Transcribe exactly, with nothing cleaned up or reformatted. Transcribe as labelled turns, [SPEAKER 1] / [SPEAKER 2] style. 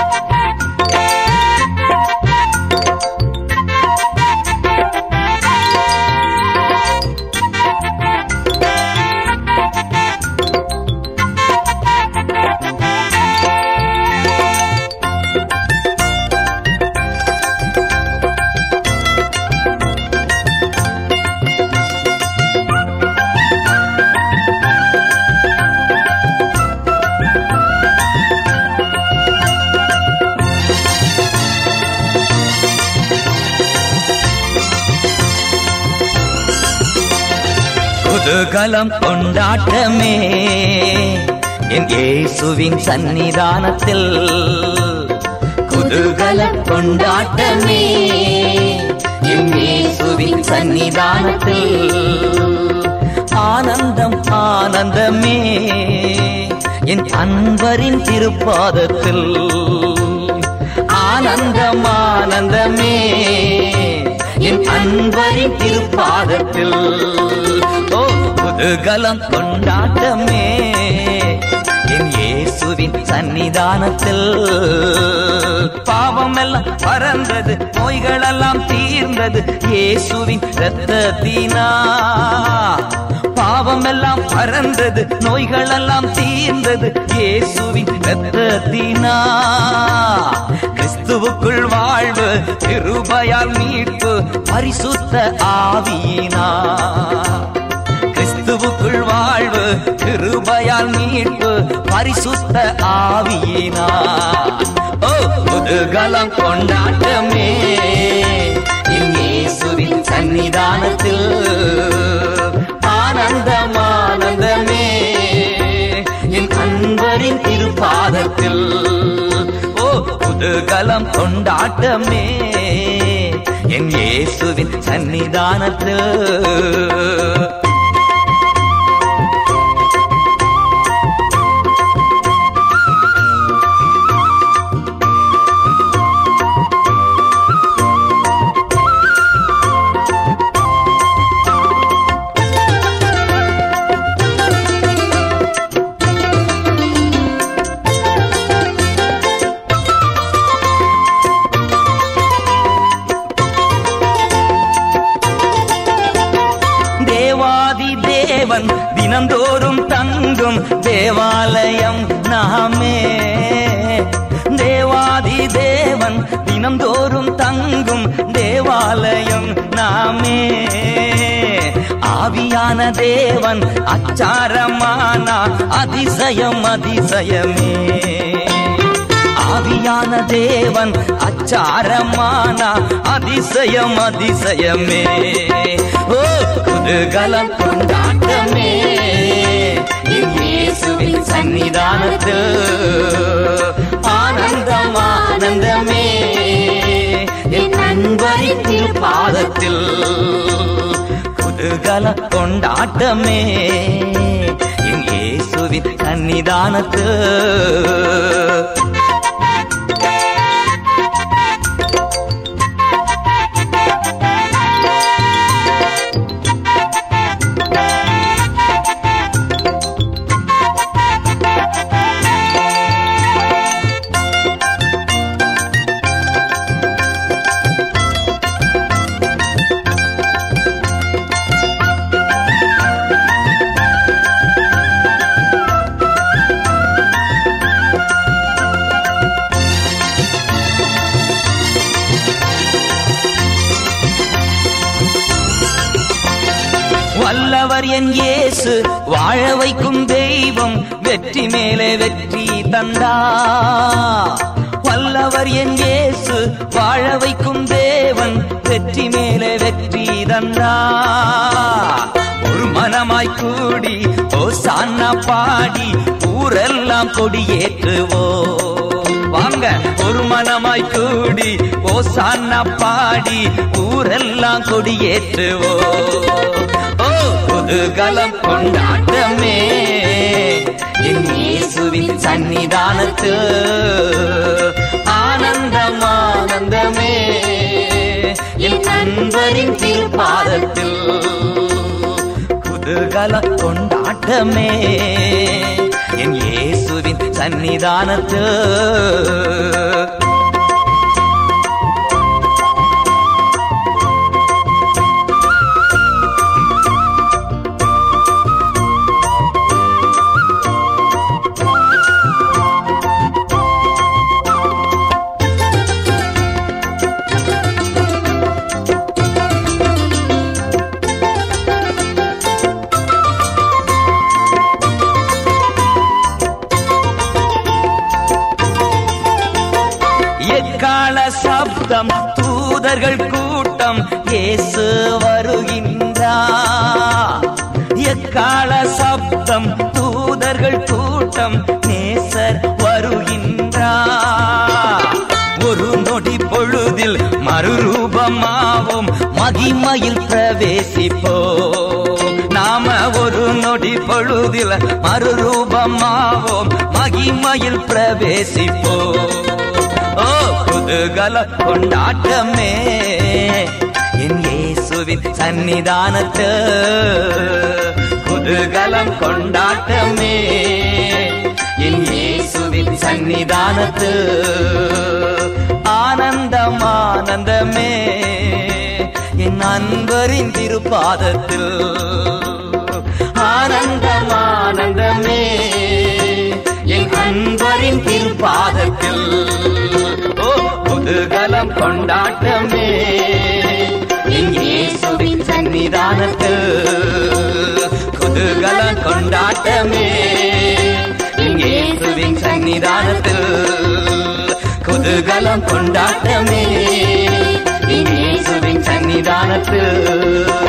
[SPEAKER 1] குதூகலம் கொண்டாட்டமே என் இயேசுவின் சன்னிதானத்தில். குதூகலம் கொண்டாட்டமே என் இயேசுவின் சன்னிதானத்தில். ஆனந்தம் ஆனந்தமே என் அன்பரின் திருப்பாதத்தில். ஆனந்தம் ஆனந்தமே என் அன்பரின் திருப்பாதத்தில். ஓ குதூகலம் கொண்டாட்டமே என் இயேசுவின் சன்னிதானத்தில். பாவம் எல்லாம் பறந்தது, நோய்களெல்லாம் தீர்ந்தது இயேசுவின் இரத்தத்தினா. பாவம் எல்லாம் பறந்தது, நோய்களெல்லாம் தீர்ந்தது இயேசுவின் இரத்தத்தினா. கிறிஸ்துவுக்குள் வாழ்வு, கிருபையால் மீட்பு, பரிசுத்த ஆவியினா. கிறிஸ்துவுக்குள் வாழ்வு, கிருபையால் மீட்பு, பரிசுத்த ஆவியினா. ஓ குதூகலம் கொண்டாட்டமே என் இயேசுவின் சன்னிதானத்தில். ஆனந்தம் ஆனந்தமே என் அன்பரின் திருப்பாதத்தில். ஓ குதூகலம் கொண்டாட்டமே என் இயேசுவின் சன்னிதானத்தில். தினந்தோறும் தங்கும் தேவாலயம் நாமே. தேவாதி தேவன் தினந்தோறும் தங்கும் தேவாலயம் நாமே. ஆவியான தேவன் அச்சாரமான அதிசயம் அதிசயமே. ஆவியான தேவன் அச்சாரமான அதிசயம் அதிசயமே. ஓ குதூகலம் கொண்டாட்டமே என் இயேசுவின் சன்னிதானத்தில். ஆனந்தம் ஆனந்தமே என் அன்பரின் திருப்பாதத்தில். குதூகலம் கொண்டாட்டமே என் இயேசுவின் சன்னிதானத்தில். வல்லவர் என் இயேசு, வாழ வைக்கும் தெய்வம், வெற்றி மேலே வெற்றி தந்தா. வல்லவர் என் இயேசு, வாழ வைக்கும் தேவன், வெற்றி மேலே வெற்றி தந்தா. ஒரு மனமாய் கூடி ஓசானா பாடி ஊரெல்லாம் கொடியேற்றுவோ. வாங்க ஒரு மனமாய் கூடி ஓசானா பாடி ஊரெல்லாம் கொடியேற்றுவோ. ஓ குதூகலம் கொண்டாட்டமே என் இயேசுவின் சன்னிதானத்தில். ஆனந்தம் ஆனந்தமே என் அன்பரின் திருப்பாதத்தில். குதூகலம் கொண்டாட்டமே என் இயேசுவின் சன்னிதானத்தில். எக்கால சப்தம் தூதர்கள் கூட்டம் இயேசு வருகின்றார். எக்கால சப்தம் தூதர்கள் கூட்டம் நேசர் வருகின்றார். ஒரு நொடி பொழுதில் மறுரூபமாவோம், மகிமையில் பிரவேசிப்போம். நாம ஒரு நொடி பொழுதில் மறுரூபமாவோம், மகிமையில் பிரவேசிப்போம். ஓ குதூகல கொண்டாட்டமே என் இயேசுவின் சன்னிதானத்தில். குதூகலம் கொண்டாட்டமே என் இயேசுவின் சன்னிதானத்தில். ஆனந்தம் ஆனந்தமே என் அன்பரின் திருப்பாதத்தில். ஆனந்தம் ஆனந்தமே என் அன்பரின் திருப்பாதத்தில். ஓ குதூகலம் கொண்டாட்டமே என் இயேசுவின் சன்னிதானத்தில். குதூகலம் கொண்டாட்டமே என் இயேசுவின் சன்னிதானத்தில். குதூகலம் கொண்டாட்டமே என் இயேசுவின் சன்னிதானத்தில்.